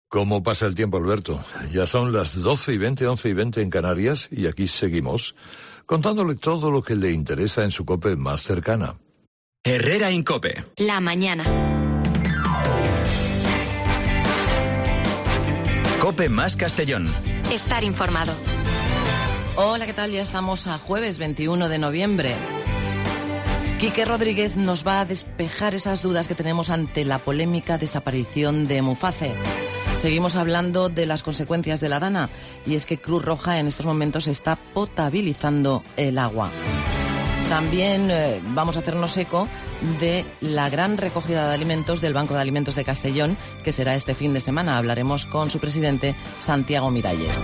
¿Cómo pasa el tiempo, Alberto? Ya son las 12:20, 11:20 en Canarias y aquí seguimos contándole todo lo que le interesa en su COPE más cercana. Herrera Incope. La mañana. COPE más Castellón. Estar informado. Hola, ¿qué tal? Ya estamos a jueves 21 de noviembre. Quique Rodríguez nos va a despejar esas dudas que tenemos ante la polémica desaparición de Muface. Seguimos hablando de las consecuencias de la dana y es que Cruz Roja en estos momentos está potabilizando el agua. También vamos a hacernos eco de la gran recogida de alimentos del Banco de Alimentos de Castellón, que será este fin de semana. Hablaremos con su presidente, Santiago Miralles.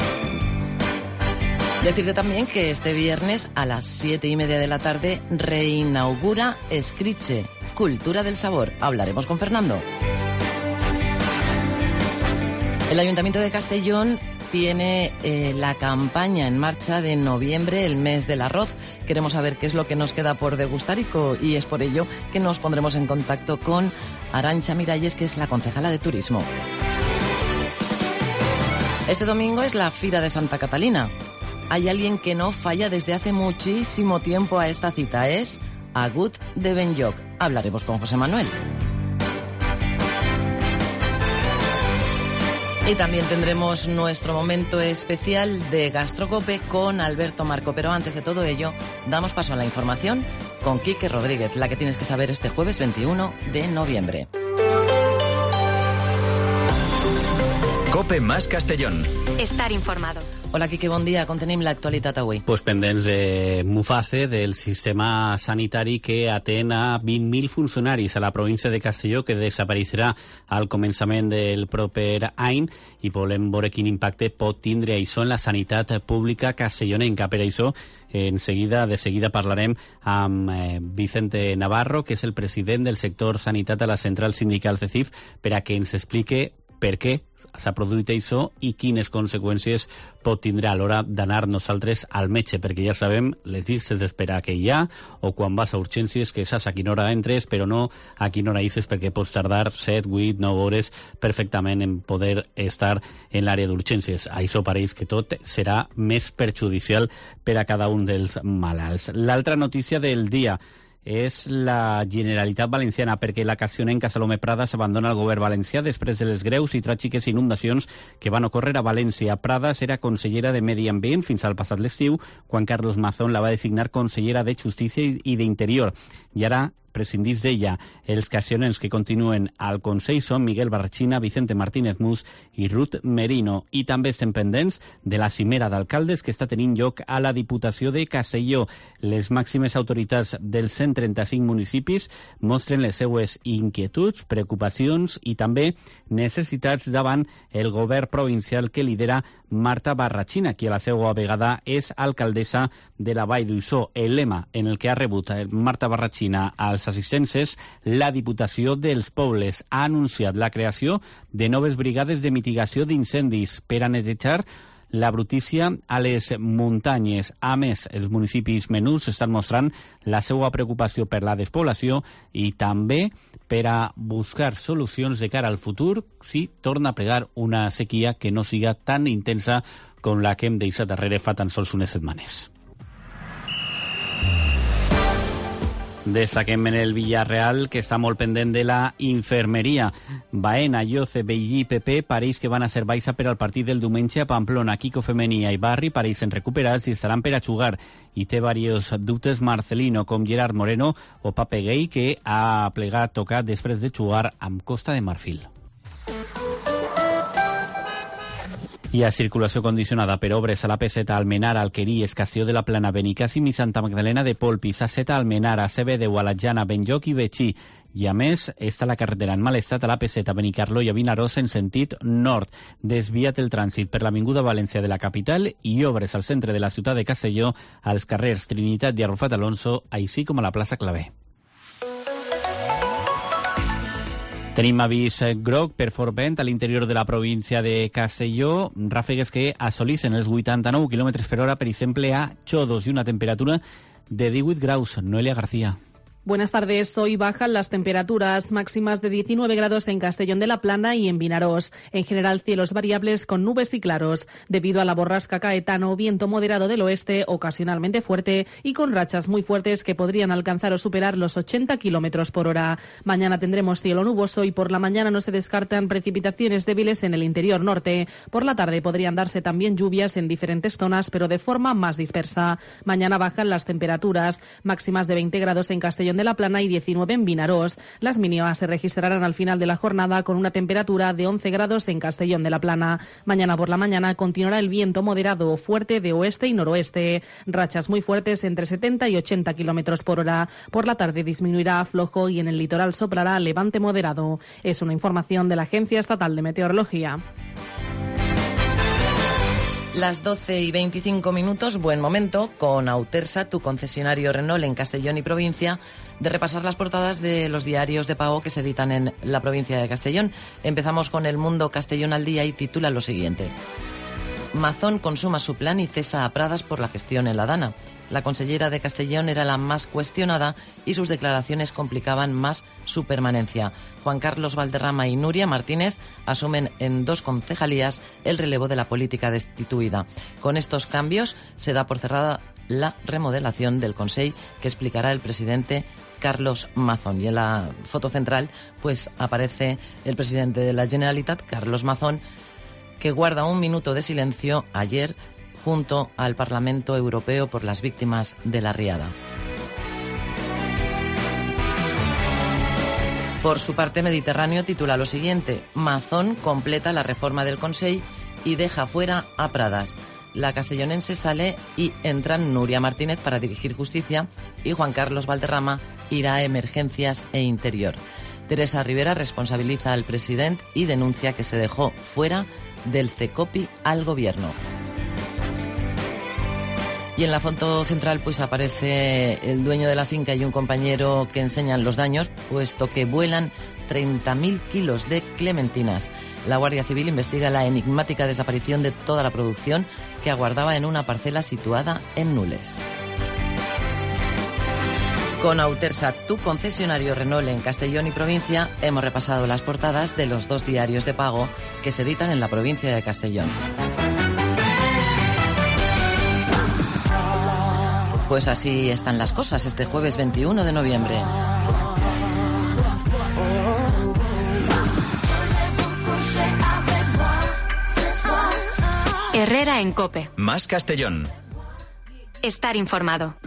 Decirte también que este viernes a las 7:30 de la tarde reinaugura Escriche, Cultura del Sabor. Hablaremos con Fernando. El Ayuntamiento de Castellón tiene la campaña en marcha de noviembre, el mes del arroz. Queremos saber qué es lo que nos queda por degustar y es por ello que nos pondremos en contacto con Arantxa Miralles, que es la concejala de Turismo. Este domingo es la Fira de Santa Catalina. Hay alguien que no falla desde hace muchísimo tiempo a esta cita, es Agut de Benlloc. Hablaremos con José Manuel. Y también tendremos nuestro momento especial de Gastrocope con Alberto Marco. Pero antes de todo ello, damos paso a la información con Quique Rodríguez, la que tienes que saber este jueves 21 de noviembre. COPE más Castellón. Estar informado. Hola, Quique, bon dia. Com tenim l'actualitat avui? Pues pendents de Muface, del sistema sanitari que atén a 20.000 funcionaris a la província de Castelló, que desapareixerà al començament del proper any, i volem veure quin impacte pot tindre això en la sanitat pública castellonenca. Per això, de seguida parlarem amb Vicente Navarro, que és el president del sector sanitat a la central sindical CECIF, per a que ens explique per què s'ha produït això i quines conseqüències pot tindre a l'hora d'anar nosaltres al metge, perquè ja sabem les llistes d'espera que hi ha, o quan vas a urgències que saps a quina hora entres, però no a quina hora ixes, perquè pots tardar 7, 8, 9 hores perfectament en poder estar en l'àrea d'urgències. Això pareix que tot serà més perjudicial per a cada un dels malalts. L'altra notícia del dia és la Generalitat Valenciana, perquè la castellonenca Salomé Prada s'abandona al govern valencià després de les greus i tràgiques inundacions que van ocórrer a València. Prada era consellera de Medi Ambient fins al passat l'estiu, quan Carlos Mazón la va designar consellera de Justícia i d'Interior, i ara prescindís d'ella. Els castellonens que continuen al Consell són Miguel Barrachina, Vicente Martínez Mus i Ruth Merino. I també estem pendents de la cimera d'alcaldes que està tenint lloc a la Diputació de Castelló. Les màximes autoritats dels 135 municipis mostren les seues inquietuds, preocupacions i també necessitats davant el govern provincial que lidera Marta Barrachina, qui a la seva vegada és alcaldessa de la Vall d'Uixó. El lema en el que ha rebut Marta Barrachina als assistents és: la Diputació dels Pobles ha anunciat la creació de noves brigades de mitigació d'incendis per a netejar la brutícia a les muntanyes. A més, els municipis menús estan mostrant la seva preocupació per la despoblació i també per a buscar solucions de cara al futur si torna a plegar una sequia que no siga tan intensa com la que hem deixat darrere fa tan sols unes setmanes. Destaquem en el Villarreal, que està molt pendent de la infermeria. Baena, Lloce, Bellí i PP pareix que van a ser baixa per al partit del diumenge a Pamplona. Quico Femení i Barri pareixen recuperats i estaran per a jugar. I té diversos dubtes Marcelino, com Gerard Moreno o Pape Gay, que ha plegat tocat després de jugar amb Costa de Marfil. Hi ha circulació condicionada per obres a la P7 Almenara, Alqueries, Castelló de la Plana, Benicàssim i Santa Magdalena de Polpís, A7 Almenara, CB10, Alajana, Benlloc i Betxí. I a més, està la carretera en mal estat a la P7 a Benicarló i a Vinaròs en sentit nord. Desviat el trànsit per l'Avinguda València de la capital i obres al centre de la ciutat de Castelló, als carrers Trinitat i Arrufat Alonso, així com a la plaça Clavé. Tenim avís groc per fort vent a l'interior de la província de Castelló, ràfegues que assolissen els 89 km per hora, per exemple, a Xodos, i una temperatura de 18 graus. Noelia García. Buenas tardes. Hoy bajan las temperaturas máximas de 19 grados en Castellón de la Plana y en Vinarós. En general, cielos variables con nubes y claros. Debido a la borrasca Caetano, viento moderado del oeste, ocasionalmente fuerte y con rachas muy fuertes que podrían alcanzar o superar los 80 kilómetros por hora. Mañana tendremos cielo nuboso y por la mañana no se descartan precipitaciones débiles en el interior norte. Por la tarde podrían darse también lluvias en diferentes zonas, pero de forma más dispersa. Mañana bajan las temperaturas máximas de 20 grados en Castellón de la Plana y 19 en Vinarós. Las mínimas se registrarán al final de la jornada con una temperatura de 11 grados en Castellón de la Plana. Mañana por la mañana continuará el viento moderado o fuerte de oeste y noroeste. Rachas muy fuertes entre 70 y 80 kilómetros por hora. Por la tarde disminuirá a flojo y en el litoral soplará levante moderado. Es una información de la Agencia Estatal de Meteorología. Las 12:25, buen momento, con Autersa, tu concesionario Renault en Castellón y provincia, de repasar las portadas de los diarios de pago que se editan en la provincia de Castellón. Empezamos con El Mundo Castellón al día y titula lo siguiente: Mazón consuma su plan y cesa a Pradas por la gestión en la Dana. La consellera de Castellón era la más cuestionada y sus declaraciones complicaban más su permanencia. Juan Carlos Valderrama y Nuria Martínez asumen en 2 concejalías el relevo de la política destituida. Con estos cambios se da por cerrada la remodelación del Consell, que explicará el presidente Carlos Mazón. Y en la foto central pues aparece el presidente de la Generalitat, Carlos Mazón, que guarda un minuto de silencio ayer junto al Parlamento Europeo por las víctimas de la riada. Por su parte, Mediterráneo titula lo siguiente: Mazón completa la reforma del Consell y deja fuera a Pradas. La castellonense sale y entran Nuria Martínez para dirigir Justicia y Juan Carlos Valderrama irá a Emergencias e Interior. Teresa Rivera responsabiliza al presidente y denuncia que se dejó fuera del CECOPI al gobierno. Y en la foto central pues aparece el dueño de la finca y un compañero que enseñan los daños, puesto que vuelan 30.000 kilos de clementinas. La Guardia Civil investiga la enigmática desaparición de toda la producción que aguardaba en una parcela situada en Nules. Con Autersa, tu concesionario Renault en Castellón y provincia, hemos repasado las portadas de los 2 diarios de pago que se editan en la provincia de Castellón. Pues así están las cosas este jueves 21 de noviembre. Herrera en COPE. Más Castellón. Estar informado.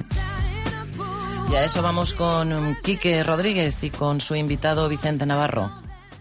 Y a eso vamos con Quique Rodríguez y con su invitado Vicente Navarro.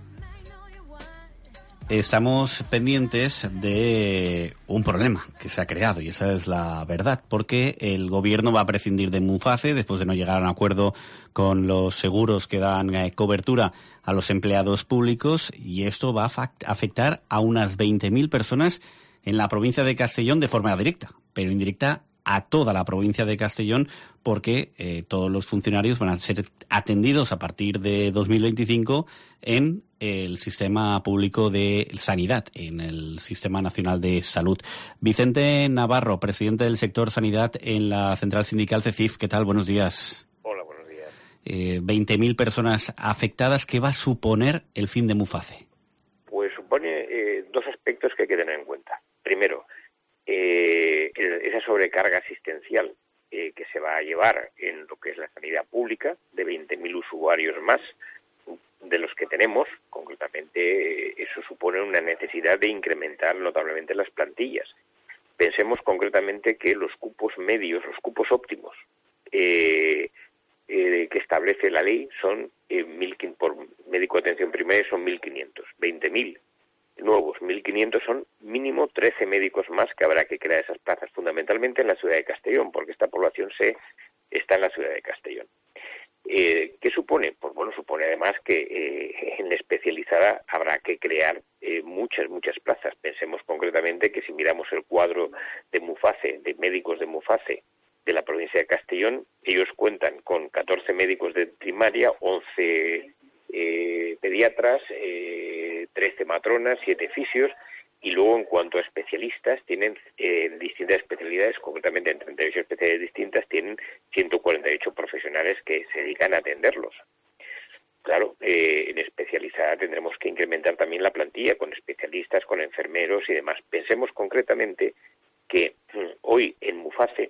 Estamos pendientes de un problema que se ha creado, y esa es la verdad, porque el gobierno va a prescindir de Muface después de no llegar a un acuerdo con los seguros que dan cobertura a los empleados públicos, y esto va a afectar a unas 20.000 personas en la provincia de Castellón de forma directa, pero indirecta a toda la provincia de Castellón, porque todos los funcionarios van a ser atendidos a partir de 2025 en el sistema público de sanidad, en el Sistema Nacional de Salud. Vicente Navarro, presidente del sector sanidad en la Central Sindical CECIF. ¿Qué tal? Buenos días. Hola, buenos días. 20.000 personas afectadas. ¿Qué va a suponer el fin de Muface? Pues supone 2 aspectos que hay que tener en cuenta. Primero, esa sobrecarga asistencial que se va a llevar en lo que es la sanidad pública, de 20.000 usuarios más de los que tenemos. Concretamente, eso supone una necesidad de incrementar notablemente las plantillas. Pensemos concretamente que los cupos medios, los cupos óptimos que establece la ley son por médico de atención primaria son 1.500, 20.000 nuevos, 1.500 son mínimo 13 médicos más que habrá que crear esas plazas, fundamentalmente en la ciudad de Castellón, porque esta población está en la ciudad de Castellón. ¿Qué supone? Pues bueno, supone además que en la especializada habrá que crear muchas plazas. Pensemos concretamente que si miramos el cuadro de Muface, de médicos de Muface, de la provincia de Castellón, ellos cuentan con 14 médicos de primaria, 11 pediatras, 13 matronas, 7 fisios, Y luego, en cuanto a especialistas, tienen distintas especialidades, concretamente en 38 especialidades distintas, tienen 148 profesionales que se dedican a atenderlos. Claro, en especializada tendremos que incrementar también la plantilla con especialistas, con enfermeros y demás. Pensemos concretamente que hoy en Muface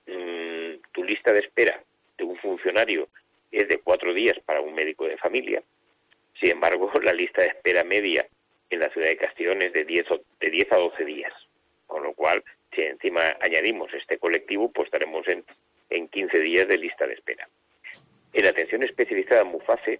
tu lista de espera de un funcionario es de 4 días para un médico de familia. Sin embargo, la lista de espera media en la ciudad de Castellón es de 10 a 12 días. Con lo cual, si encima añadimos este colectivo, pues estaremos en 15 días de lista de espera. En atención especializada en Muface,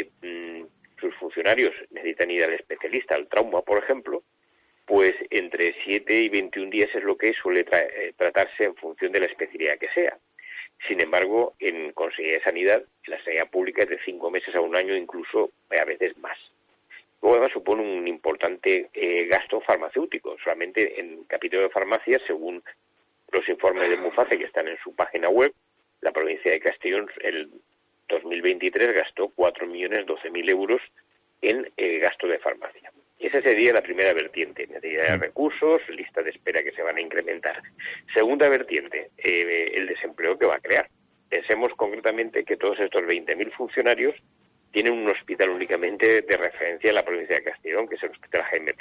sus funcionarios necesitan ir al especialista, al trauma, por ejemplo, pues entre 7 y 21 días es lo que suele tratarse en función de la especialidad que sea. Sin embargo, en Consejería de Sanidad, la sanidad pública es de 5 meses a un año, incluso a veces más. Luego, además, supone un importante gasto farmacéutico. Solamente en capítulo de farmacias, según los informes de Muface que están en su página web, la provincia de Castellón, el 2023 gastó 4.012.000 euros en gasto de farmacia. Esa sería la primera vertiente, necesidad de recursos, lista de espera que se van a incrementar. Segunda vertiente, el desempleo que va a crear. Pensemos concretamente que todos estos 20.000 funcionarios tienen un hospital únicamente de referencia en la provincia de Castellón, que es el Hospital Jaime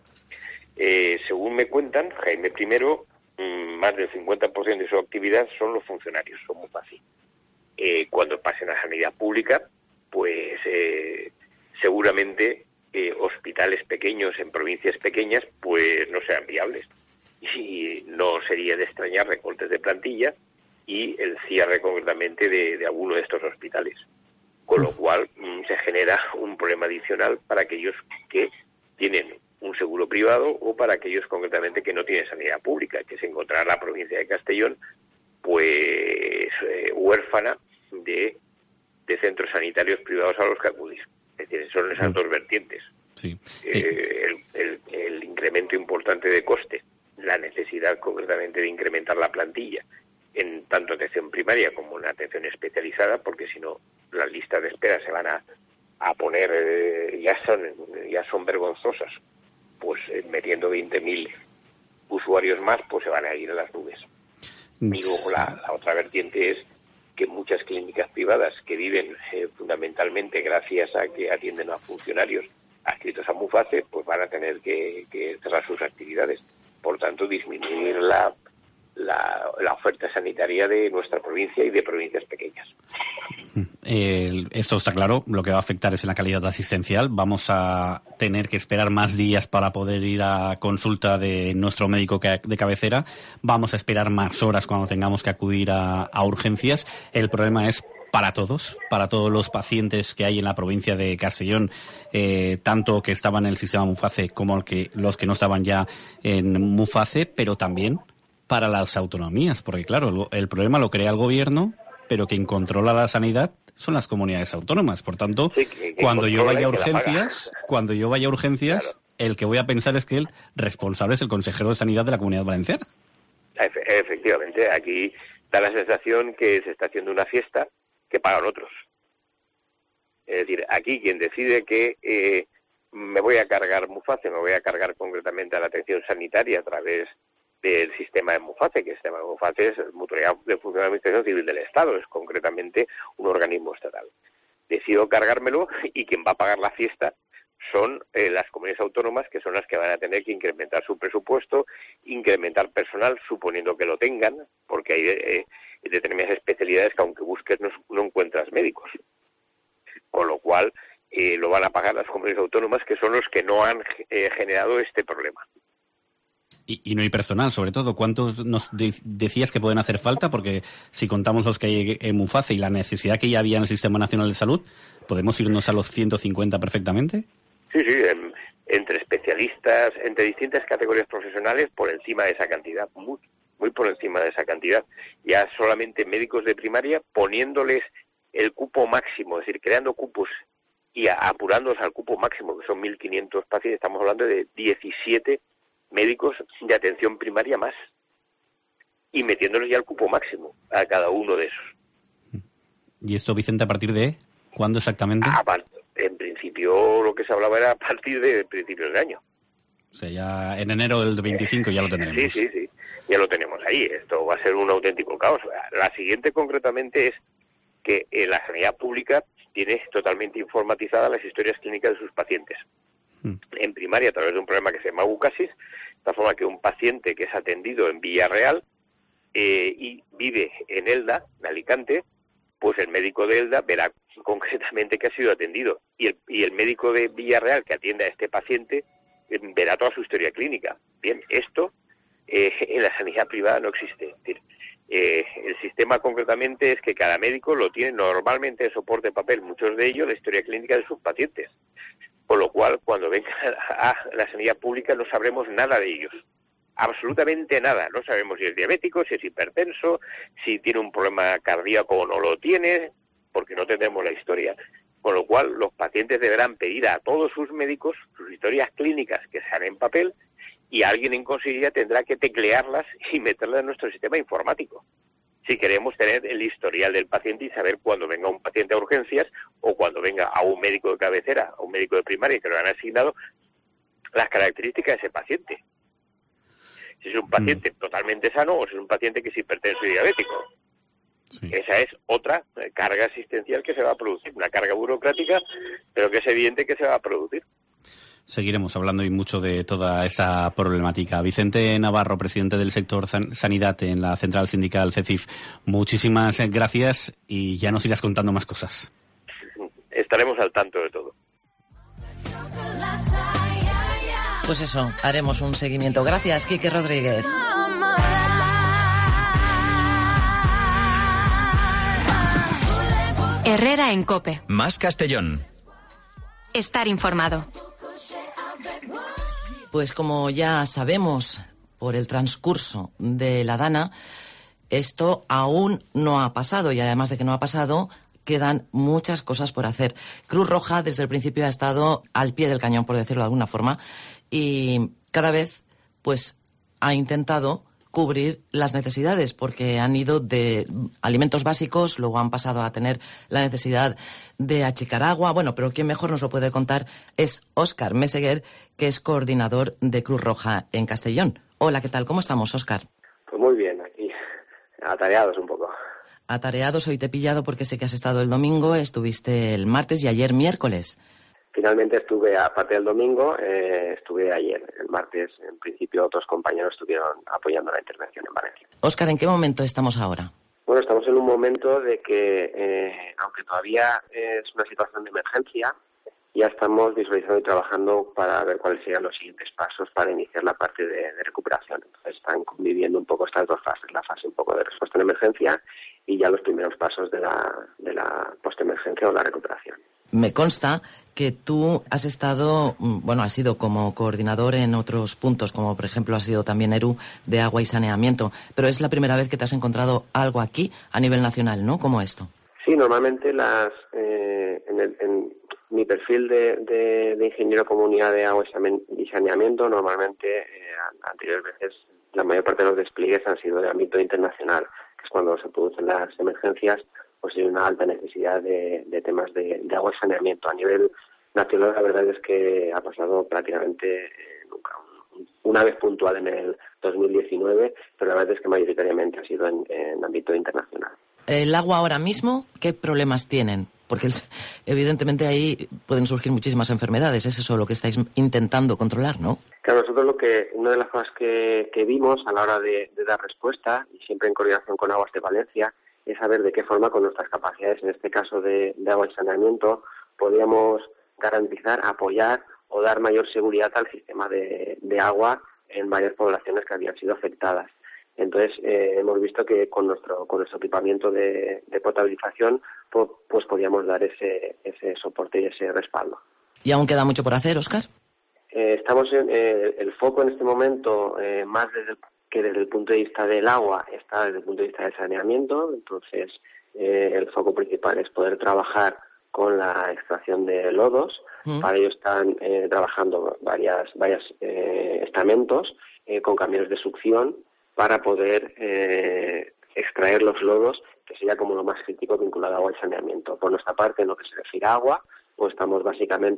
I. Según me cuentan, Jaime I, más del 50% de su actividad son los funcionarios, son muy fácil. Cuando pasen a sanidad pública, pues seguramente hospitales pequeños en provincias pequeñas pues no sean viables. Y no sería de extrañar recortes de plantilla y el cierre concretamente de alguno de estos hospitales. Con lo cual se genera un problema adicional para aquellos que tienen un seguro privado o para aquellos concretamente que no tienen sanidad pública, que se encontrará la provincia de Castellón pues huérfana de centros sanitarios privados a los que acudir. Es decir, son esas dos vertientes. Sí. El incremento importante de coste, la necesidad concretamente de incrementar la plantilla en tanto atención primaria como en atención especializada, porque si no las listas de espera se van a poner, ya son vergonzosas, pues metiendo 20.000 usuarios más, pues se van a ir a las nubes. Y luego la otra vertiente es que muchas clínicas privadas que viven fundamentalmente gracias a que atienden a funcionarios adscritos a Muface, pues van a tener que cerrar sus actividades. Por tanto, disminuir la oferta sanitaria de nuestra provincia y de provincias pequeñas. Esto está claro, lo que va a afectar es en la calidad asistencial. Vamos a tener que esperar más días para poder ir a consulta de nuestro médico de cabecera. Vamos a esperar más horas cuando tengamos que acudir a urgencias. El problema es para todos los pacientes que hay en la provincia de Castellón, tanto que estaban en el sistema Muface como los que no estaban ya en Muface, pero también para las autonomías, porque claro, el problema lo crea el gobierno, pero quien controla la sanidad son las comunidades autónomas. Por tanto, sí, cuando yo vaya a urgencias, claro, el que voy a pensar es que el responsable es el consejero de Sanidad de la Comunidad Valenciana. Efectivamente, aquí da la sensación que se está haciendo una fiesta que pagan otros. Es decir, aquí quien decide que me voy a cargar Muface, me voy a cargar concretamente a la atención sanitaria a través del sistema de Muface, que el sistema de Muface es Mutualidad de Función de Administración Civil del Estado, es concretamente un organismo estatal. Decido cargármelo y quien va a pagar la fiesta son las comunidades autónomas, que son las que van a tener que incrementar su presupuesto, incrementar personal, suponiendo que lo tengan, porque hay determinadas especialidades que aunque busques no encuentras médicos. Con lo cual lo van a pagar las comunidades autónomas, que son los que no han generado este problema. Y no hay personal, sobre todo. ¿Cuántos nos decías que pueden hacer falta? Porque si contamos los que hay en Muface y la necesidad que ya había en el Sistema Nacional de Salud, ¿podemos irnos a los 150 perfectamente? Sí, entre especialistas, entre distintas categorías profesionales, por encima de esa cantidad, muy por encima de esa cantidad. Ya solamente médicos de primaria, poniéndoles el cupo máximo, es decir, creando cupos y apurándolos al cupo máximo, que son 1.500 pacientes, estamos hablando de 17 médicos de atención primaria más, y metiéndoles ya el cupo máximo a cada uno de esos. ¿Y esto, Vicente, a partir de cuándo exactamente? En principio lo que se hablaba era a partir de principios de año. O sea, ya en enero del 25 ya lo tendremos. Sí, ya lo tenemos ahí. Esto va a ser un auténtico caos. La siguiente concretamente es que la sanidad pública tiene totalmente informatizadas las historias clínicas de sus pacientes. En primaria, a través de un programa que se llama UCASIS, de tal forma que un paciente que es atendido en Villarreal y vive en Elda, en Alicante, pues el médico de Elda verá concretamente que ha sido atendido. Y el médico de Villarreal que atiende a este paciente verá toda su historia clínica. Bien, esto en la sanidad privada no existe. Es decir, el sistema concretamente es que cada médico lo tiene normalmente en soporte de papel, muchos de ellos, la historia clínica de sus pacientes. Por lo cual, cuando venga a la sanidad pública no sabremos nada de ellos. Absolutamente nada. No sabemos si es diabético, si es hipertenso, si tiene un problema cardíaco o no lo tiene, porque no tendremos la historia. Con lo cual, los pacientes deberán pedir a todos sus médicos sus historias clínicas que sean en papel y alguien en consejería tendrá que teclearlas y meterlas en nuestro sistema informático. Si queremos tener el historial del paciente y saber cuando venga un paciente a urgencias o cuando venga a un médico de cabecera, a un médico de primaria que lo han asignado, las características de ese paciente. Si es un paciente totalmente sano o si es un paciente que es hipertenso y diabético. Sí. Esa es otra carga asistencial que se va a producir, una carga burocrática, pero que es evidente que se va a producir. Seguiremos hablando y mucho de toda esa problemática. Vicente Navarro, presidente del sector sanidad en la central sindical CECIF, muchísimas gracias y ya nos irás contando más cosas. Estaremos al tanto de todo. Pues eso, haremos un seguimiento. Gracias, Quique Rodríguez. Herrera en COPE. Más Castellón. Estar informado. Pues como ya sabemos por el transcurso de la Dana, esto aún no ha pasado y además de que no ha pasado, quedan muchas cosas por hacer. Cruz Roja desde el principio ha estado al pie del cañón, por decirlo de alguna forma, y cada vez pues ha intentado cubrir las necesidades, porque han ido de alimentos básicos, luego han pasado a tener la necesidad de achicar agua. Bueno, pero quien mejor nos lo puede contar es Óscar Meseguer, que es coordinador de Cruz Roja en Castellón. Hola, ¿qué tal? ¿Cómo estamos, Óscar? Pues muy bien, aquí, atareados un poco. Atareados, hoy te he pillado porque sé que has estado el domingo, estuviste el martes y ayer miércoles. Finalmente estuve, aparte del domingo, estuve ayer. El martes, en principio, otros compañeros estuvieron apoyando la intervención en Valencia. Óscar, ¿en qué momento estamos ahora? Bueno, estamos en un momento de que, aunque todavía es una situación de emergencia, ya estamos visualizando y trabajando para ver cuáles serían los siguientes pasos para iniciar la parte de recuperación. Entonces están conviviendo un poco estas dos fases, la fase un poco de respuesta en emergencia y ya los primeros pasos de la postemergencia o la recuperación. Me consta que tú has estado, bueno, has sido como coordinador en otros puntos, como por ejemplo has sido también ERU de agua y saneamiento, pero es la primera vez que te has encontrado algo aquí a nivel nacional, ¿no? ¿Cómo esto? Sí, normalmente en mi perfil de ingeniero comunidad de agua y saneamiento, normalmente anteriores veces la mayor parte de los despliegues han sido de ámbito internacional, que es cuando se producen las emergencias, pues hay una alta necesidad de temas de agua y saneamiento. A nivel nacional, la verdad es que ha pasado prácticamente nunca. Una vez puntual en el 2019, pero la verdad es que mayoritariamente ha sido en ámbito internacional. El agua ahora mismo, ¿qué problemas tienen? Porque evidentemente ahí pueden surgir muchísimas enfermedades. Es eso lo que estáis intentando controlar, ¿no? Claro, nosotros una de las cosas que vimos a la hora de dar respuesta, y siempre en coordinación con Aguas de Valencia, es saber de qué forma con nuestras capacidades, en este caso de agua y saneamiento, podíamos garantizar, apoyar o dar mayor seguridad al sistema de agua en varias poblaciones que habían sido afectadas. Entonces, hemos visto que con nuestro equipamiento de potabilización, pues podíamos dar ese soporte y ese respaldo. ¿Y aún queda mucho por hacer, Óscar? Estamos en el foco en este momento, más desde el punto de vista del agua, está desde el punto de vista del saneamiento. Entonces, el foco principal es poder trabajar con la extracción de lodos. Para ello están trabajando varios estamentos con camiones de succión para poder extraer los lodos, que sería como lo más crítico vinculado a agua y saneamiento. Por nuestra parte, en lo que se refiere a agua, pues estamos básicamente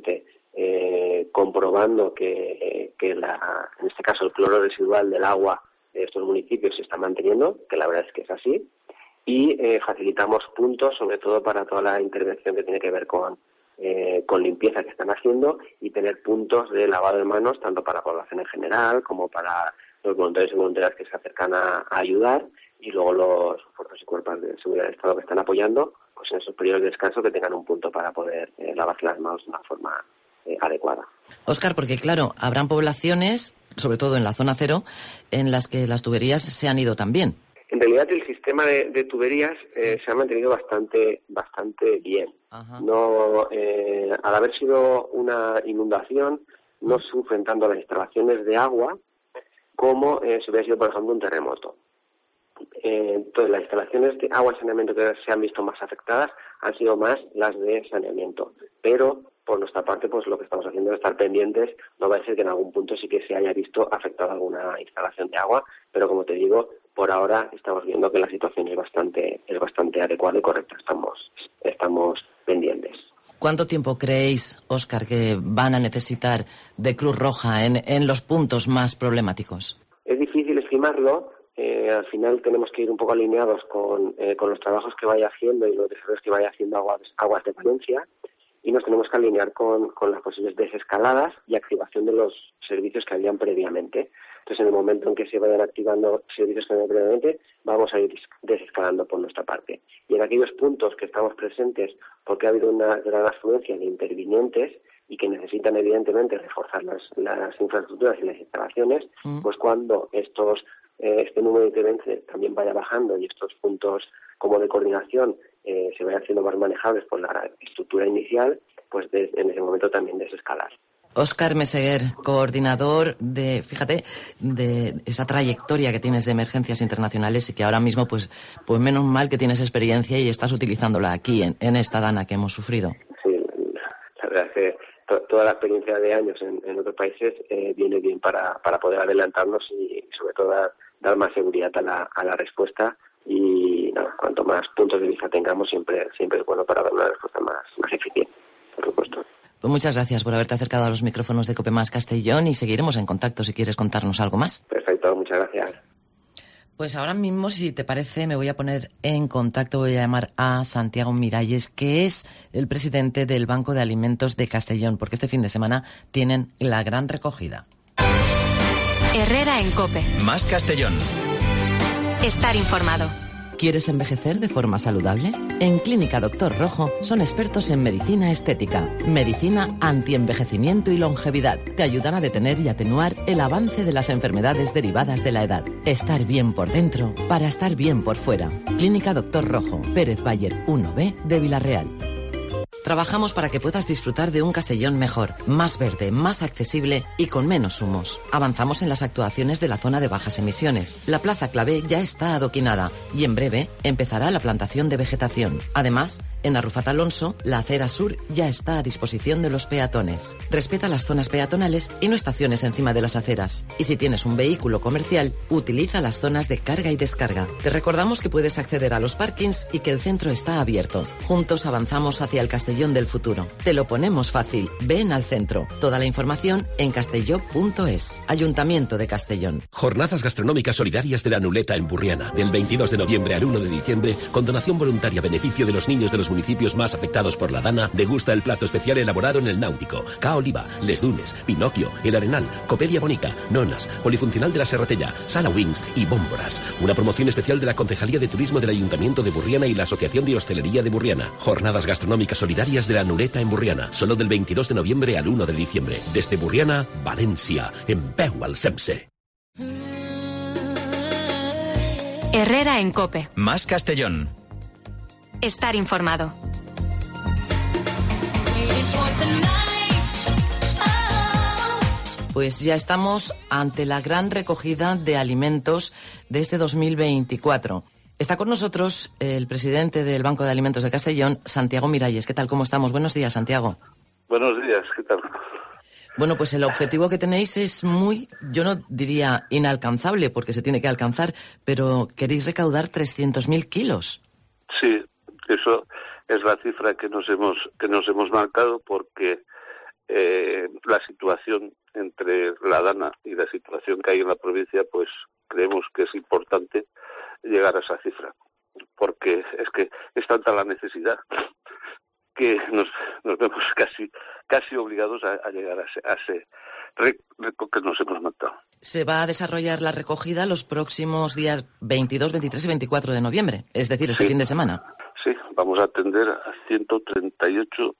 comprobando que en este caso el cloro residual del agua de estos municipios se está manteniendo, que la verdad es que es así, y facilitamos puntos, sobre todo para toda la intervención que tiene que ver con limpieza que están haciendo, y tener puntos de lavado de manos tanto para la población en general como para los voluntarios y voluntarias que se acercan a ayudar, y luego los fuerzas y cuerpos de seguridad del Estado que están apoyando, pues en esos periodos de descanso que tengan un punto para poder lavarse las manos de una forma adecuada. Óscar, porque claro, habrán poblaciones, sobre todo en la zona cero, en las que las tuberías se han ido también. En realidad el sistema de tuberías se ha mantenido bastante bien. Ajá. No, al haber sido una inundación, no sufren tanto las instalaciones de agua como si hubiera sido, por ejemplo, un terremoto. Entonces, las instalaciones de agua y saneamiento que se han visto más afectadas han sido más las de saneamiento. Pero, por nuestra parte, pues lo que estamos haciendo es estar pendientes. No va a ser que en algún punto sí que se haya visto afectada alguna instalación de agua, pero como te digo, por ahora estamos viendo que la situación es bastante adecuada y correcta. Estamos pendientes. ¿Cuánto tiempo creéis, Óscar, que van a necesitar de Cruz Roja en los puntos más problemáticos? Es difícil estimarlo. Al final tenemos que ir un poco alineados con los trabajos que vaya haciendo y los desarrollos que vaya haciendo Aguas de Palencia, y nos tenemos que alinear con las posibles desescaladas y activación de los servicios que habían previamente. Entonces, en el momento en que se vayan activando servicios que habían previamente, vamos a ir desescalando por nuestra parte. Y en aquellos puntos que estamos presentes, porque ha habido una gran afluencia de intervinientes y que necesitan evidentemente reforzar las infraestructuras y las instalaciones, pues cuando este número de intervenientes también vaya bajando y estos puntos como de coordinación se vayan haciendo más manejables por la estructura inicial, pues en ese momento también desescalar. Óscar Meseguer, coordinador de esa trayectoria que tienes de emergencias internacionales y que ahora mismo, pues menos mal que tienes experiencia y estás utilizándola aquí en esta dana que hemos sufrido. Sí, la verdad es que toda la experiencia de años en otros países viene bien para poder adelantarnos y sobre todo dar más seguridad a la respuesta, y cuanto más puntos de vista tengamos siempre es bueno para dar una respuesta más eficiente, por supuesto. Pues muchas gracias por haberte acercado a los micrófonos de COPE Más Castellón, y seguiremos en contacto si quieres contarnos algo más. Perfecto, muchas gracias. Pues ahora mismo, si te parece, me voy a poner en contacto, voy a llamar a Santiago Miralles, que es el presidente del Banco de Alimentos de Castellón, porque este fin de semana tienen la gran recogida. Herrera en COPE. Más Castellón. Estar informado. ¿Quieres envejecer de forma saludable? En Clínica Doctor Rojo son expertos en medicina estética, medicina antienvejecimiento y longevidad. Te ayudan a detener y atenuar el avance de las enfermedades derivadas de la edad. Estar bien por dentro para estar bien por fuera. Clínica Doctor Rojo, Pérez Bayer 1B de Villarreal. Trabajamos para que puedas disfrutar de un Castellón mejor, más verde, más accesible y con menos humos. Avanzamos en las actuaciones de la zona de bajas emisiones. La Plaza Clavé ya está adoquinada y en breve empezará la plantación de vegetación. Además, en Arrufat Alonso, la acera sur ya está a disposición de los peatones. Respeta las zonas peatonales y no estaciones encima de las aceras. Y si tienes un vehículo comercial, utiliza las zonas de carga y descarga. Te recordamos que puedes acceder a los parkings y que el centro está abierto. Juntos avanzamos hacia el Castellón del futuro. Te lo ponemos fácil. Ven al centro. Toda la información en castelló.es. Ayuntamiento de Castellón. Jornadas gastronómicas solidarias de la Nuleta en Burriana. Del 22 de noviembre al 1 de diciembre, con donación voluntaria a beneficio de los niños de los municipios más afectados por la dana. Degusta el plato especial elaborado en el Náutico. Ca Oliva, Les Dunes, Pinocchio, El Arenal, Copelia Bonica, Nonas, Polifuncional de la Serratella, Sala Wings y Bómboras. Una promoción especial de la Concejalía de Turismo del Ayuntamiento de Burriana y la Asociación de Hostelería de Burriana. Jornadas gastronómicas solidarias de la Nuleta en Burriana. Solo del 22 de noviembre al 1 de diciembre. Desde Burriana, Valencia, en peu al Semse. Herrera en COPE. Más Castellón. Estar informado. Pues ya estamos ante la gran recogida de alimentos de este 2024. Está con nosotros el presidente del Banco de Alimentos de Castellón, Santiago Miralles. ¿Qué tal? ¿Cómo estamos? Buenos días, Santiago. Buenos días, ¿qué tal? Bueno, pues el objetivo que tenéis es muy, yo no diría inalcanzable, porque se tiene que alcanzar, pero queréis recaudar 300.000 kilos. Sí, eso es la cifra que nos hemos marcado, porque la situación entre la Dana y la situación que hay en la provincia, pues creemos que es importante llegar a esa cifra, porque es que es tanta la necesidad que nos vemos casi obligados a llegar a ese récord que nos hemos marcado. Se va a desarrollar la recogida los próximos días 22, 23 y 24 de noviembre, es decir, este fin de semana. Sí, vamos a atender a 138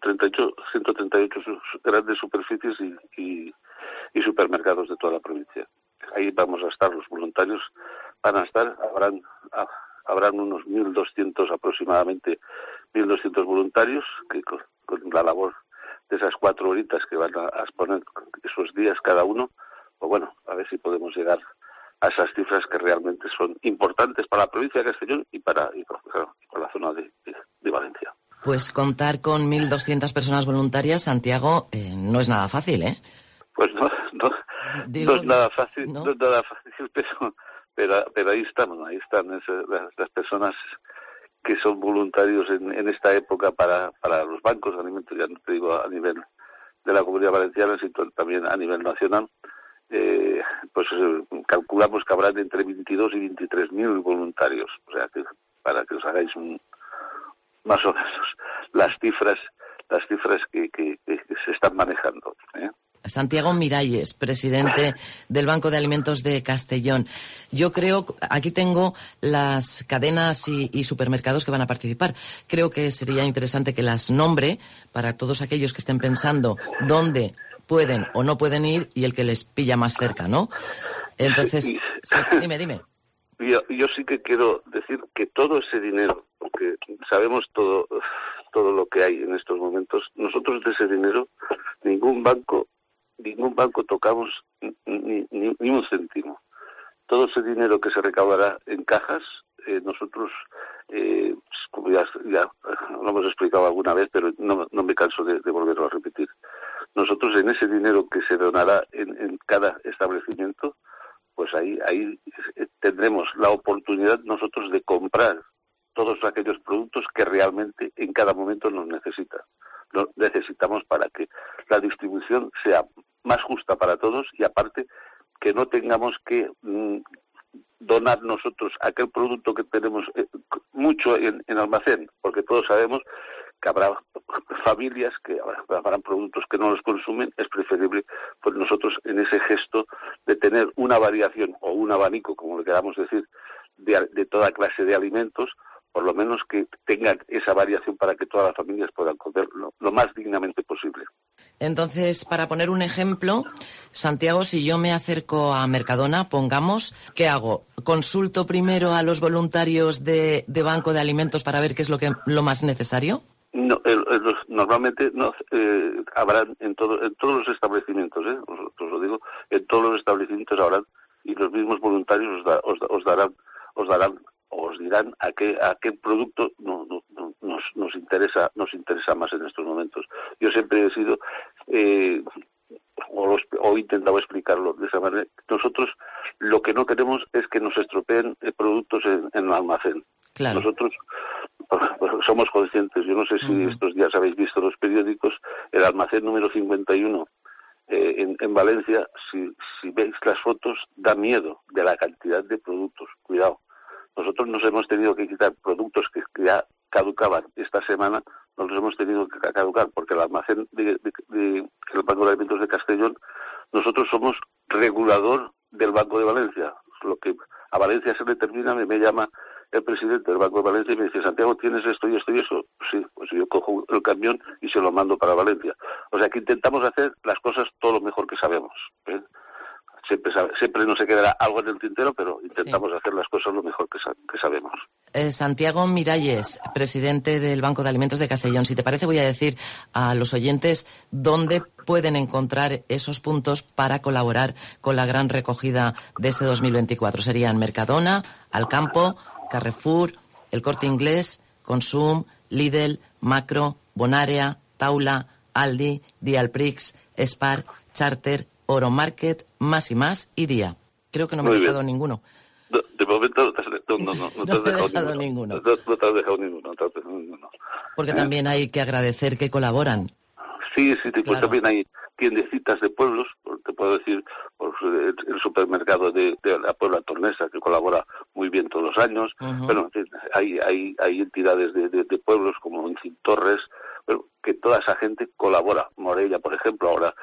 grandes superficies y supermercados de toda la provincia. Ahí vamos a estar, los voluntarios van a estar, habrán unos 1.200 aproximadamente, 1.200 voluntarios que con la labor de esas 4 horitas que van a exponer esos días cada uno, pues bueno, a ver si podemos llegar a esas cifras que realmente son importantes para la provincia de Castellón y para la zona de Valencia. Pues contar con 1.200 personas voluntarias, Santiago, no es nada fácil, ¿eh? Pues no es nada fácil, no es nada fácil, pero ahí están las personas que son voluntarios en esta época para los bancos de alimentos, ya no te digo a nivel de la Comunidad Valenciana, sino también a nivel nacional. Pues calculamos que habrán entre 22 y 23.000 voluntarios, o sea que para que os hagáis más o menos las cifras que se están manejando, ¿eh? Santiago Miralles, presidente del Banco de Alimentos de Castellón. Yo creo, aquí tengo las cadenas y supermercados que van a participar. Creo que sería interesante que las nombre para todos aquellos que estén pensando dónde pueden o no pueden ir y el que les pilla más cerca, ¿no? Entonces, sí, dime. Yo sí que quiero decir que todo ese dinero, porque sabemos todo lo que hay en estos momentos, nosotros de ese dinero ningún banco tocamos ni un céntimo. Todo ese dinero que se recaudará en cajas, nosotros, como ya lo hemos explicado alguna vez, pero no me canso de volverlo a repetir. Nosotros en ese dinero que se donará en cada establecimiento, pues ahí tendremos la oportunidad nosotros de comprar todos aquellos productos que realmente en cada momento nos necesitamos para que la distribución sea más justa para todos y aparte que no tengamos que donar nosotros aquel producto que tenemos mucho en almacén, porque todos sabemos que habrá familias que habrán productos que no los consumen. Es preferible pues nosotros en ese gesto de tener una variación o un abanico, como le queramos decir, de toda clase de alimentos, por lo menos que tengan esa variación para que todas las familias puedan comer lo más dignamente posible. Entonces, para poner un ejemplo, Santiago, si yo me acerco a Mercadona, pongamos, ¿qué hago? ¿Consulto primero a los voluntarios de Banco de Alimentos para ver qué es lo más necesario? No, normalmente no, habrán en todos los establecimientos, os lo digo, en todos los establecimientos habrán, y los mismos voluntarios os dirán a qué producto nos interesa más en estos momentos. Yo siempre he sido o he intentado explicarlo de esa manera. Nosotros lo que no queremos es que nos estropeen productos en el almacén. Claro. Nosotros somos conscientes. Yo no sé si estos días habéis visto los periódicos, el almacén número 51 en Valencia, si veis las fotos, da miedo de la cantidad de productos. Cuidado. Nosotros nos hemos tenido que quitar productos que ya caducaban esta semana, nos los hemos tenido que caducar porque el almacén del Banco de Alimentos de Castellón, nosotros somos regulador del Banco de Valencia. Lo que a Valencia se determina, me llama el presidente del Banco de Valencia y me dice: Santiago, ¿tienes esto y esto y eso? Sí, pues yo cojo el camión y se lo mando para Valencia. O sea que intentamos hacer las cosas todo lo mejor que sabemos, ¿eh? Siempre no se quedará algo en el tintero, pero intentamos hacer las cosas lo mejor que sabemos. Santiago Miralles, presidente del Banco de Alimentos de Castellón, si te parece voy a decir a los oyentes dónde pueden encontrar esos puntos para colaborar con la gran recogida de este 2024. Serían Mercadona, Alcampo, Carrefour, El Corte Inglés, Consum, Lidl, Macro, Bonaria, Taula, Aldi, Dialprix, Spar, Charter, Oro Market, Más y Más y Día. Creo que no me he dejado ninguno. De momento no te has dejado ninguno. No te has dejado ninguno. Porque también hay que agradecer que colaboran. Sí, pues Claro. también hay tiendecitas de pueblos, te puedo decir, pues, el supermercado de la Puebla Tornesa, que colabora muy bien todos los años. Ujú. Bueno, en fin, hay entidades de pueblos como en Torres, bueno, que toda esa gente colabora. Morella, por ejemplo, ahora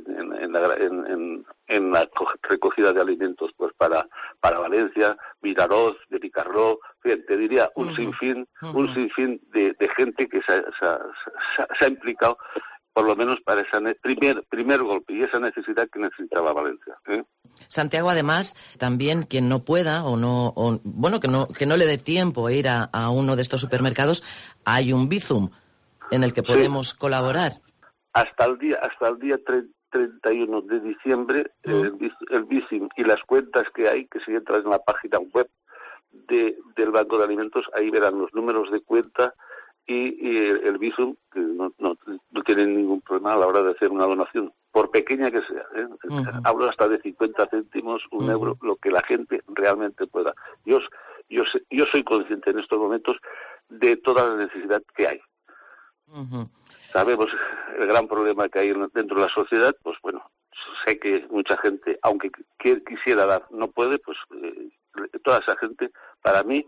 en la recogida de alimentos pues para Valencia, Viraroz, Benicarló, bien, te diría un sinfín de gente que se ha implicado por lo menos para ese primer golpe y esa necesidad que necesitaba Valencia. Santiago, además, también quien no pueda que no le dé tiempo a ir a uno de estos supermercados, hay un Bizum en el que podemos colaborar. Hasta el día 31 de diciembre, el Bizum y las cuentas que hay, que si entras en la página web del Banco de Alimentos, ahí verán los números de cuenta y el Bizum, que no tienen ningún problema a la hora de hacer una donación, por pequeña que sea. Hablo hasta de 50 céntimos, un euro, lo que la gente realmente pueda. Yo soy consciente en estos momentos de toda la necesidad que hay. Sabemos el gran problema que hay dentro de la sociedad, pues bueno, sé que mucha gente, aunque quisiera dar, no puede, pues toda esa gente, para mí,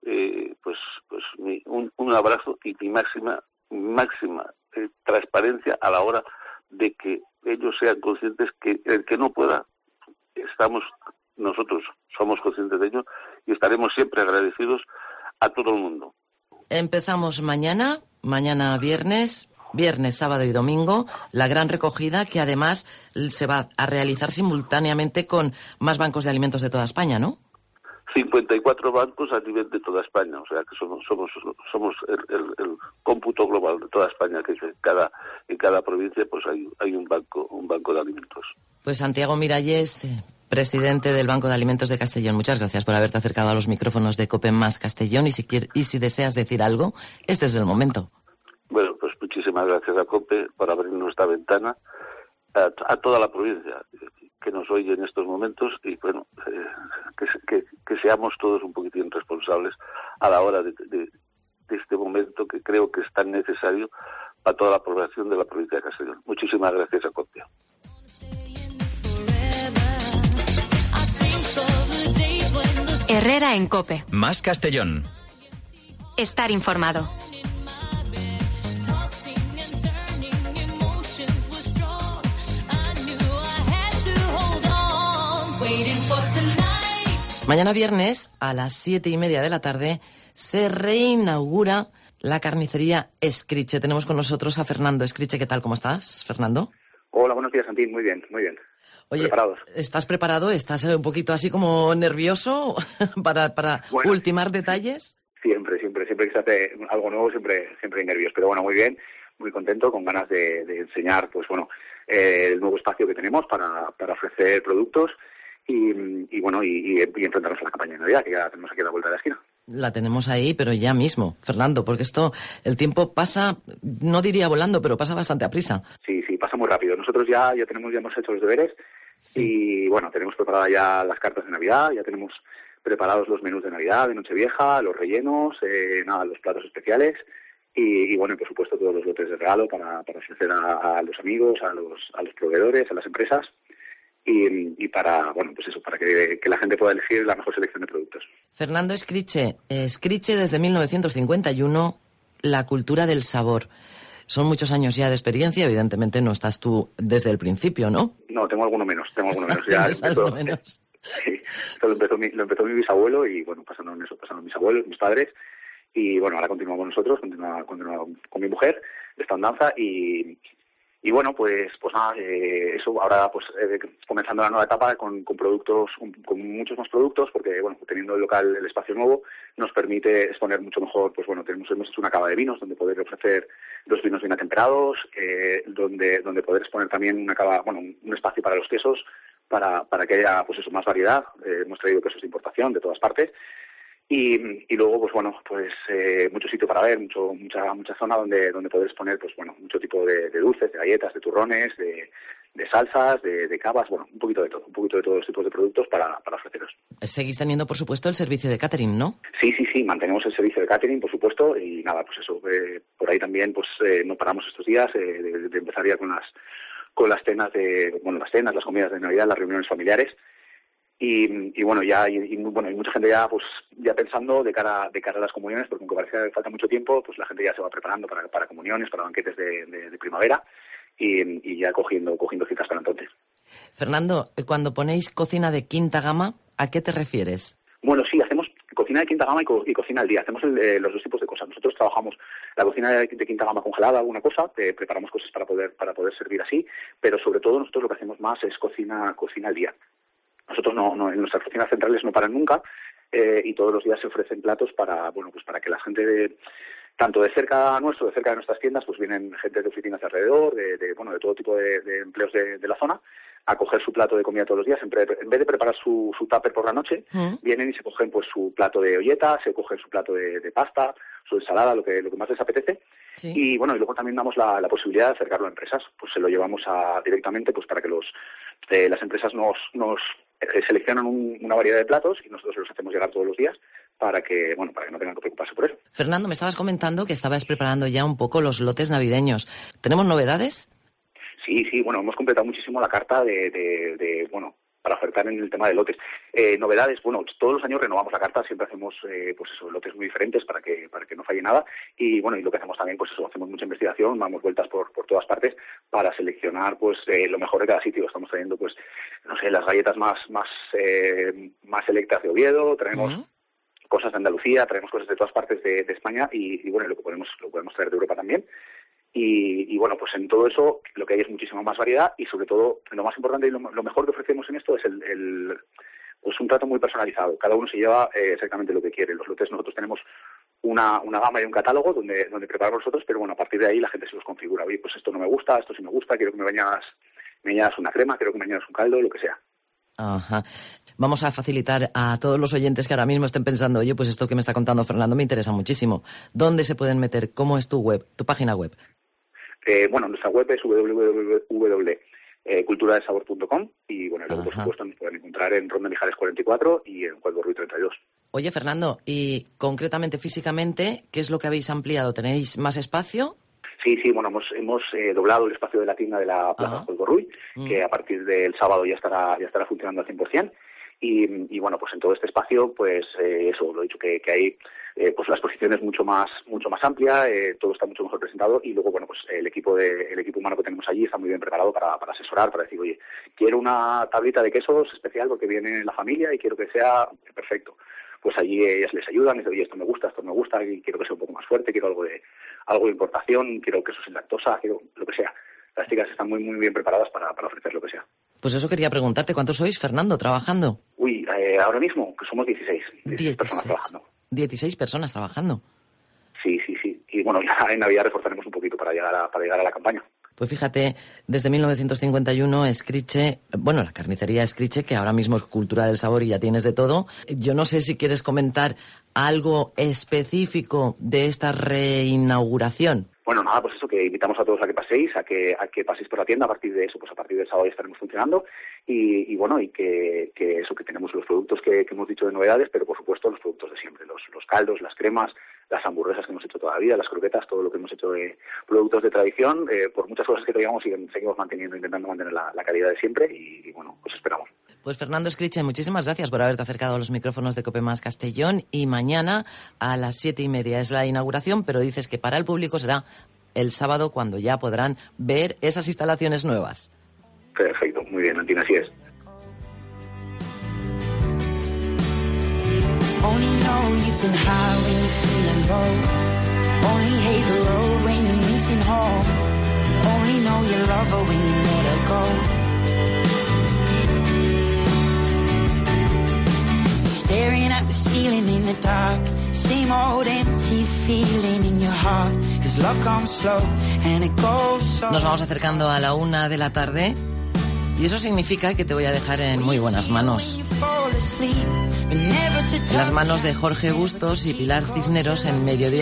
un abrazo y mi máxima transparencia a la hora de que ellos sean conscientes que el que no pueda, nosotros somos conscientes de ello y estaremos siempre agradecidos a todo el mundo. Empezamos mañana viernes, sábado y domingo, la gran recogida que además se va a realizar simultáneamente con más bancos de alimentos de toda España, ¿no? 54 bancos a nivel de toda España, o sea que somos el cómputo global de toda España, que en cada provincia pues hay un banco de alimentos. Pues Santiago Miralles, presidente del Banco de Alimentos de Castellón, muchas gracias por haberte acercado a los micrófonos de COPE más Castellón y si deseas decir algo, este es el momento. Bueno, pues muchísimas gracias a COPE por abrirnos esta ventana a toda la provincia que nos oye en estos momentos y bueno, que seamos todos un poquitín responsables a la hora de este momento que creo que es tan necesario para toda la población de la provincia de Castellón. Muchísimas gracias a COPE. Herrera en COPE. Más Castellón. Estar informado. Mañana viernes, a las 7:30 de la tarde, se reinaugura la carnicería Escriche. Tenemos con nosotros a Fernando Escriche. ¿Qué tal? ¿Cómo estás, Fernando? Hola, buenos días, Santín. Muy bien. Oye, preparados. ¿Estás preparado? ¿Estás un poquito así como nervioso para ultimar detalles? Siempre que se hace algo nuevo, siempre hay nervios. Pero bueno, muy bien, muy contento, con ganas de enseñar, pues bueno, el nuevo espacio que tenemos para ofrecer productos y enfrentarnos a la campaña de Navidad, que ya tenemos aquí a la vuelta de la esquina. La tenemos ahí, pero ya mismo, Fernando, porque el tiempo pasa, no diría volando, pero pasa bastante a prisa. Sí, pasa muy rápido. Nosotros ya hemos hecho los deberes. Sí. Y bueno, tenemos preparadas ya las cartas de Navidad, ya tenemos preparados los menús de Navidad, de Nochevieja, los rellenos, los platos especiales y bueno, y por supuesto todos los lotes de regalo para ofrecer a los amigos, a los proveedores, a las empresas y para, bueno, pues eso, para que la gente pueda elegir la mejor selección de productos. Fernando Escriche desde 1951, la cultura del sabor. Son muchos años ya de experiencia, evidentemente no estás tú desde el principio, ¿no? No, tengo alguno menos. Ya alguno menos. Sí, lo empezó mi bisabuelo y bueno, pasaron mis abuelos, mis padres y bueno, ahora continuamos nosotros, continúa con mi mujer, esta andanza y bueno, pues nada, eso ahora pues comenzando la nueva etapa con productos, con muchos más productos, porque bueno, teniendo el espacio nuevo nos permite exponer mucho mejor, pues bueno, hemos hecho una cava de vinos donde poder ofrecer los vinos bien atemperados, donde poder exponer también un espacio para los quesos, para que haya pues eso, más variedad. Hemos traído quesos de importación de todas partes. Y luego, pues bueno, mucho sitio para ver, mucha zona donde poder exponer, pues bueno, mucho tipo de dulces, de galletas, de turrones, de salsas, de cavas, bueno, un poquito de todos los tipos de productos para ofreceros. Seguís teniendo, por supuesto, el servicio de catering, ¿no? Sí, mantenemos el servicio de catering, por supuesto, y nada, pues eso, por ahí también pues no paramos estos días de empezar ya con las cenas las comidas de Navidad, las reuniones familiares. Y bueno, ya hay mucha gente ya pensando de cara a las comuniones, porque aunque parece que falta mucho tiempo, pues la gente ya se va preparando para comuniones, para banquetes de primavera y ya cogiendo citas para entonces. Fernando, cuando ponéis cocina de quinta gama, ¿a qué te refieres? Bueno, sí, hacemos cocina de quinta gama y cocina al día. Hacemos los dos tipos de cosas. Nosotros trabajamos la cocina de quinta gama congelada, alguna cosa, preparamos cosas para poder servir así, pero sobre todo nosotros lo que hacemos más es cocina al día. Nosotros no en nuestras cocinas centrales no paran nunca y todos los días se ofrecen platos para que la gente tanto de cerca nuestro, de cerca de nuestras tiendas, pues vienen gente de oficinas de alrededor, de todo tipo de empleos de la zona, a coger su plato de comida todos los días. En vez de preparar su tupper por la noche, vienen y se cogen pues su plato de olleta, se cogen su plato de pasta, su ensalada, lo que más les apetece. Sí. Y bueno, y luego también damos la posibilidad de acercarlo a empresas. Pues se lo llevamos directamente pues para que las empresas nos seleccionan una variedad de platos y nosotros los hacemos llegar todos los días para que no tengan que preocuparse por eso. Fernando, me estabas comentando que estabas preparando ya un poco los lotes navideños. ¿Tenemos novedades? Sí, bueno, hemos completado muchísimo la carta para ofertar en el tema de lotes. Novedades, bueno, todos los años renovamos la carta, siempre hacemos lotes muy diferentes para que no falle nada y bueno, y lo que hacemos también hacemos mucha investigación, damos vueltas por todas partes para seleccionar lo mejor de cada sitio. Estamos trayendo las galletas más selectas de Oviedo, traemos cosas de Andalucía, traemos cosas de todas partes de España y bueno, lo podemos traer de Europa también. Y bueno, pues en todo eso lo que hay es muchísima más variedad y sobre todo lo más importante y lo mejor que ofrecemos en esto es un trato muy personalizado. Cada uno se lleva exactamente lo que quiere. Los lotes nosotros tenemos una gama y un catálogo donde preparamos nosotros, pero bueno, a partir de ahí la gente se los configura. Oye, pues esto no me gusta, esto sí me gusta, quiero que me añadas una crema, quiero que me añadas un caldo, lo que sea. Ajá. Vamos a facilitar a todos los oyentes que ahora mismo estén pensando, oye, pues esto que me está contando Fernando me interesa muchísimo. ¿Dónde se pueden meter? ¿Cómo es tu página web? Nuestra web es www.culturadesabor.com y bueno, luego por supuesto nos pueden encontrar en Ronda Mijares 44 y en Juan de Ruiz 32. Oye, Fernando, y concretamente, físicamente, ¿qué es lo que habéis ampliado? ¿Tenéis más espacio? Sí, bueno, hemos doblado el espacio de la tienda de la Plaza Juan de Ruiz, que a partir del sábado ya estará funcionando al 100%. Y bueno, pues en todo este espacio, pues eso, lo he dicho que hay pues la exposición es mucho más amplia, todo está mucho mejor presentado y luego bueno, pues el equipo humano que tenemos allí está muy bien preparado para asesorar, para decir, oye, quiero una tablita de quesos especial porque viene la familia y quiero que sea perfecto. Pues allí ellas les ayudan, les dicen, oye, esto me gusta y quiero que sea un poco más fuerte, quiero algo de importación, quiero queso sin lactosa, quiero lo que sea. Las chicas están muy muy bien preparadas para ofrecer lo que sea. Pues eso quería preguntarte, ¿cuántos sois, Fernando, trabajando? Ahora mismo que somos 16 personas trabajando. 16 personas trabajando. Sí. Y bueno, ya en Navidad reforzaremos un poquito para llegar a la campaña. Pues fíjate, desde 1951 Escriche, la carnicería Escriche, que ahora mismo es Cultura del Sabor y ya tienes de todo. Yo no sé si quieres comentar algo específico de esta reinauguración. Bueno, nada, pues eso, que invitamos a todos a que paséis, a que paséis por la tienda. A partir de eso, pues a partir del sábado ya estaremos funcionando y bueno, y que eso, que tenemos los productos que hemos dicho de novedades, pero por supuesto los productos de siempre, los caldos, las cremas, las hamburguesas que hemos hecho toda la vida, las croquetas, todo lo que hemos hecho de productos de tradición, por muchas cosas que traigamos seguimos intentando mantener la calidad de siempre y bueno, pues esperamos. Pues Fernando Escriche, muchísimas gracias por haberte acercado a los micrófonos de COPE Más Castellón y mañana a las 7:30 es la inauguración, pero dices que para el público será el sábado cuando ya podrán ver esas instalaciones nuevas. Perfecto, muy bien, Antina, así es. Only know you've been high when you're feeling low. Only hate the road when you're missing home. Only know you love her when you let her go. Staring at the ceiling in the dark. Same old empty feeling in your heart. 'Cause love comes slow and it goes so. Nos vamos acercando a la 1 de la tarde. Y eso significa que te voy a dejar en muy buenas manos. En las manos de Jorge Bustos y Pilar Cisneros en Mediodía